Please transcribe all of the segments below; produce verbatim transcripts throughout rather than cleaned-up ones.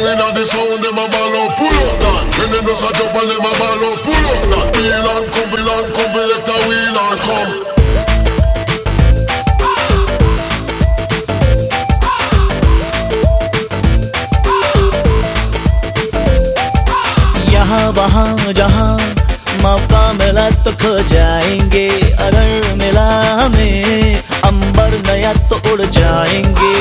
inna the sound, them a ball out, pull up that. When them just a jump and them a ball out, pull up that. Wheel and come, wheel and come, let a wheel and come. यहाँ वहाँ जहाँ मौका मिला तो खो जाएंगे, अगर मिला हमें अंबर नया तो उड़ जाएंगे।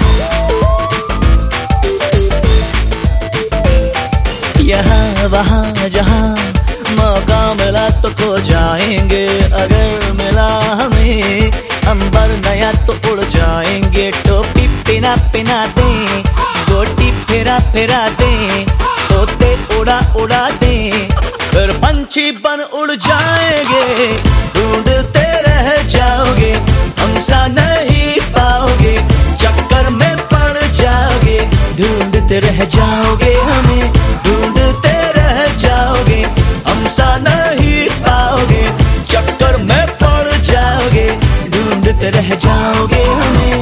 यहाँ वहाँ जहाँ मौका मिला तो खो जाएंगे, अगर मिला हमें अंबर नया तो उड़ जाएंगे। टोपी पिना पिना दें, गोटी फेरा फेरा दें, तोते उड़ा उड़ा दें, फिर पंछी बन उड़ जाएंगे। ढूंढते रह जाओगे, हमसा नहीं पाओगे, चक्कर में पड़ जाओगे। ढूंढते रह जाओगे हमें, ढूंढते रह जाओगे, हमसा नहीं पाओगे, चक्कर में पड़ जाओगे। ढूंढते रह जाओगे हमें।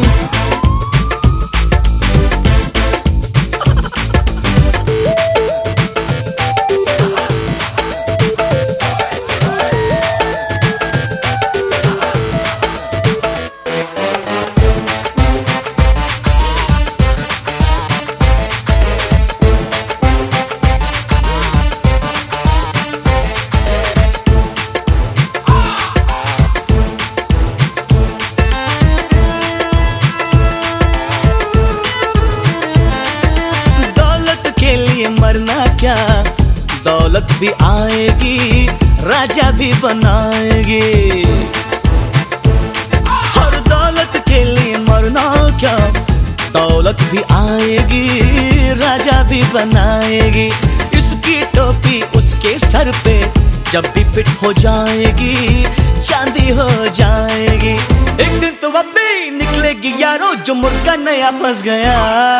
मरना क्या, दौलत भी आएगी, राजा भी बनाएगी। हर दौलत के लिए मरना क्या, दौलत भी आएगी, राजा भी बनाएगी। इसकी टोपी उसके सर पे जब भी फिट हो जाएगी, चांदी हो जाएगी। एक दिन तो अब भी निकलेगी यारो, जो मुर्गा नया फंस गया।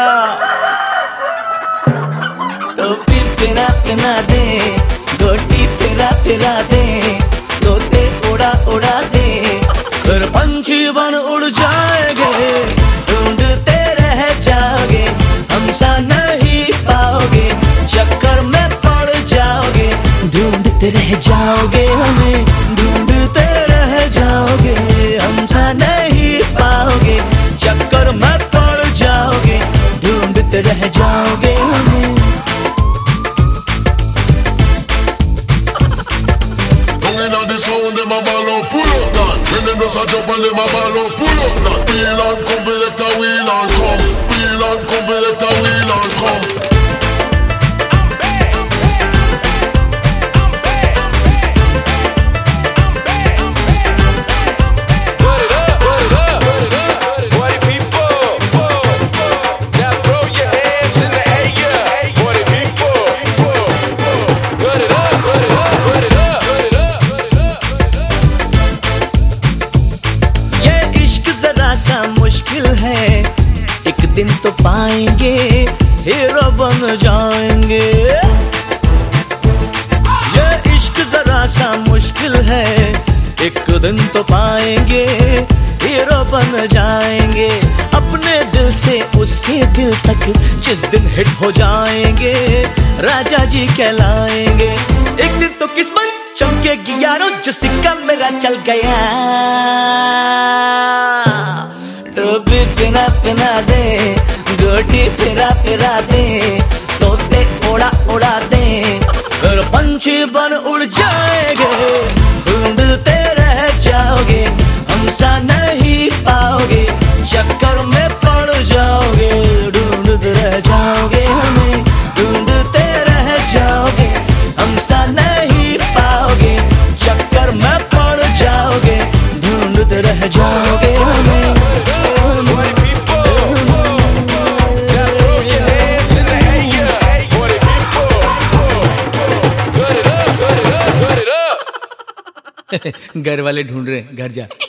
टोपी पिना पिना दे, गोटी फिरा फिरा दे, तोते उड़ा उड़ा दे, फिर पंछी बन उड़ जाएंगे। ढूंढते रह जाओगे, हमसा नहीं पाओगे, चक्कर में पड़ जाओगे। ढूंढते रह जाओगे हमें, ढूंढते रह जाओगे, हमसा नहीं पाओगे, चक्कर में पड़ जाओगे। ढूंढते रह जाओगे हमें। The sound, them a ball out, pull up that. When them just a jump and them a ball out, pull up that. Wheel and come, let a wheel and come. Wheel and come, let a wheel and come. मुश्किल है, एक दिन तो पाएंगे, hero बन जाएंगे। ये इश्क जरा सा मुश्किल है, एक दिन तो पाएंगे, हीरो बन जाएंगे। अपने दिल से उसके दिल तक जिस दिन हिट हो जाएंगे, राजा जी कहलाएंगे। एक दिन तो किस्मत चमकेगी यारो, जो सिक्का मेरा चल गया। टोपी पिना पिना दे, गोटी फिरा फिरा दे, तोते उड़ा उड़ा दे, फिर पंछी बन उड़ जाएंगे। ढूंढते रह जाओगे, हमसा नहीं पाओगे, चक्कर में पड़ जाओगे। ढूंढते रह जाओगे हमें, ढूंढते रह जाओगे, हमसा नहीं पाओगे, चक्कर में पड़ जाओगे। ढूंढते रह जाओगे हमें। घर वाले ढूंढ रहे, घर जा।